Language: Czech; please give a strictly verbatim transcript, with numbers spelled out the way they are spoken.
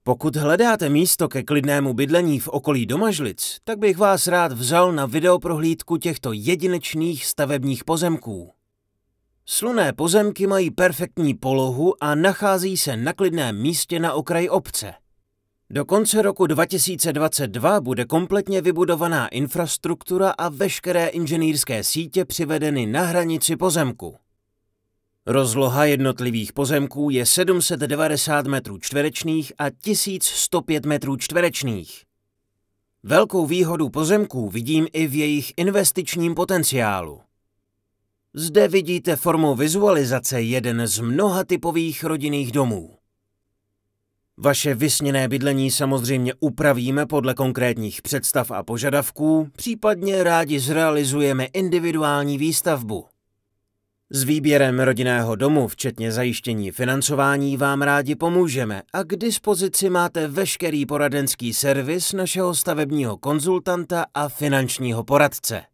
Pokud hledáte místo ke klidnému bydlení v okolí Domažlic, tak bych vás rád vzal na videoprohlídku těchto jedinečných stavebních pozemků. Slunné pozemky mají perfektní polohu a nachází se na klidném místě na okraji obce. Do konce roku dva tisíce dvacet dva bude kompletně vybudovaná infrastruktura a veškeré inženýrské sítě přivedeny na hranici pozemku. Rozloha jednotlivých pozemků je sedm set devadesát metrů čtverečných a tisíc sto pět metrů čtverečných. Velkou výhodu pozemků vidím i v jejich investičním potenciálu. Zde vidíte formou vizualizace jeden z mnoha typových rodinných domů. Vaše vysněné bydlení samozřejmě upravíme podle konkrétních představ a požadavků, případně rádi zrealizujeme individuální výstavbu. S výběrem rodinného domu, včetně zajištění financování, vám rádi pomůžeme a k dispozici máte veškerý poradenský servis našeho stavebního konzultanta a finančního poradce.